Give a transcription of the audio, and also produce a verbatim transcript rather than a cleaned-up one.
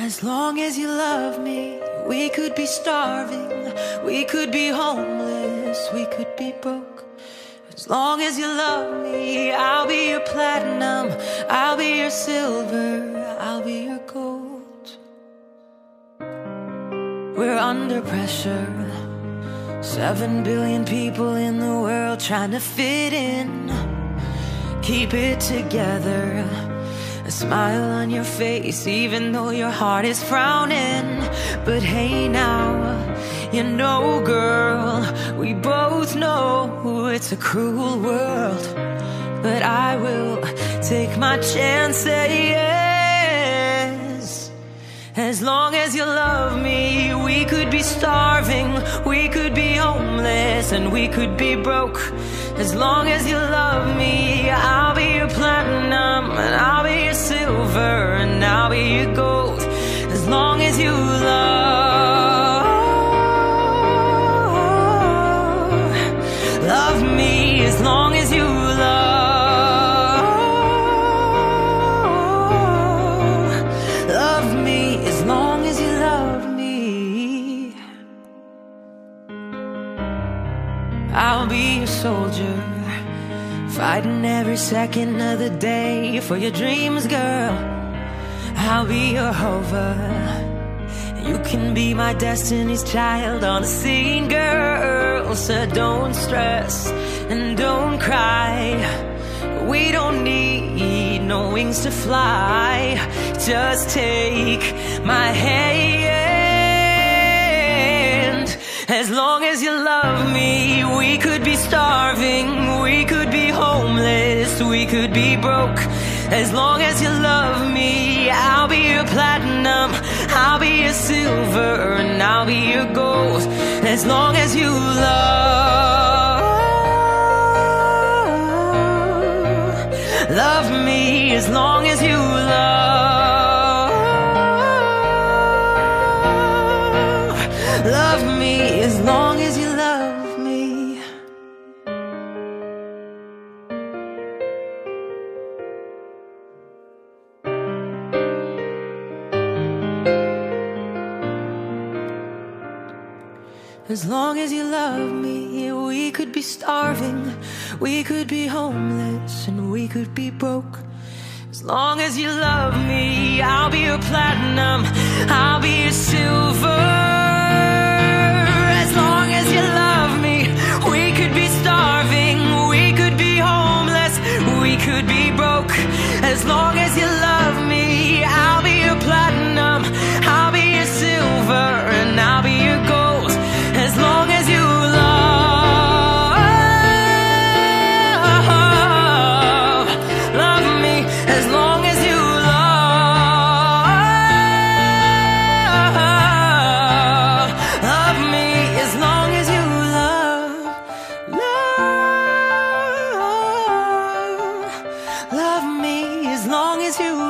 As long as you love me, we could be starving, we could be homeless, we could be broke. As long as you love me, I'll be your platinum, I'll be your silver, I'll be your gold. We're under pressure, seven billion people in the world trying to fit in. Keep it together, a smile on your face even though your heart is frowning. But hey now, you know girl, we both know it's a cruel world. But I will take my chances. As long as you love me, we could be starving, we could be homeless, and we could be broke. As long as you love me, I'll be your platinum, and I'll be your silver, and I'll be your gold. As long as you love, love me, as long as you love, love me, as long as you love me. I'll be your soldier, fighting every second of the day for your dreams, girl. I'll be your hover, you can be my destiny's child on the scene, girl. So don't stress and don't cry, we don't need no wings to fly. Just take my hand. As long as you love me, we could be starving, we could be homeless, we could be broke. As long as you love me, I'll be your platinum, I'll be your silver, and I'll be your gold. As long as you love, love me, as long as you love, love me, as long as you love me. As long as you love me, we could be starving, we could be homeless, and we could be broke. As long as you love me, I'll be your platinum, I'll be your silver. As long as you love me, we could be starving, we could be homeless, we could be broke. As long as you love me, I'll be your platinum, I'll be your silver, and I'll be your gold. As long as you love, love me, as long as you love, love me, as long as you love, love, love me, as long as you